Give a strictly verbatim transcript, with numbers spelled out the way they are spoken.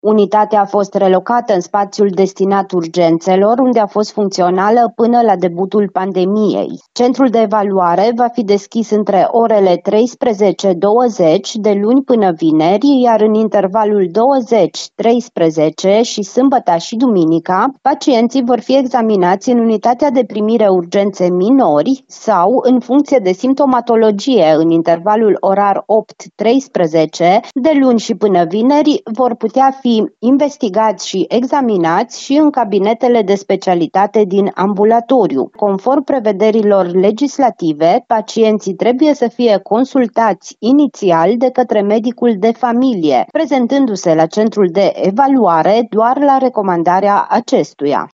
Unitatea a fost relocată în spațiul destinat urgențelor, unde a fost funcțională până la debutul pandemiei. Centrul de evaluare va fi deschis între orele treisprezece douăzeci de luni până vineri, iar în intervalul douăzeci treisprezece și sâmbăta și duminica, pacienții vor fi examinați în unitatea de primire urgențe minori sau, în funcție de simptomatologie, în intervalul orar opt treisprezece, de luni și până vineri, vor putea fi investigați și examinați și în cabinetele de specialitate din ambulatoriu. Conform prevederilor legislative, pacienții trebuie să fie consultați inițial de către medicul de familie, prezentându-se la centrul de evaluare doar la recomandarea acestuia.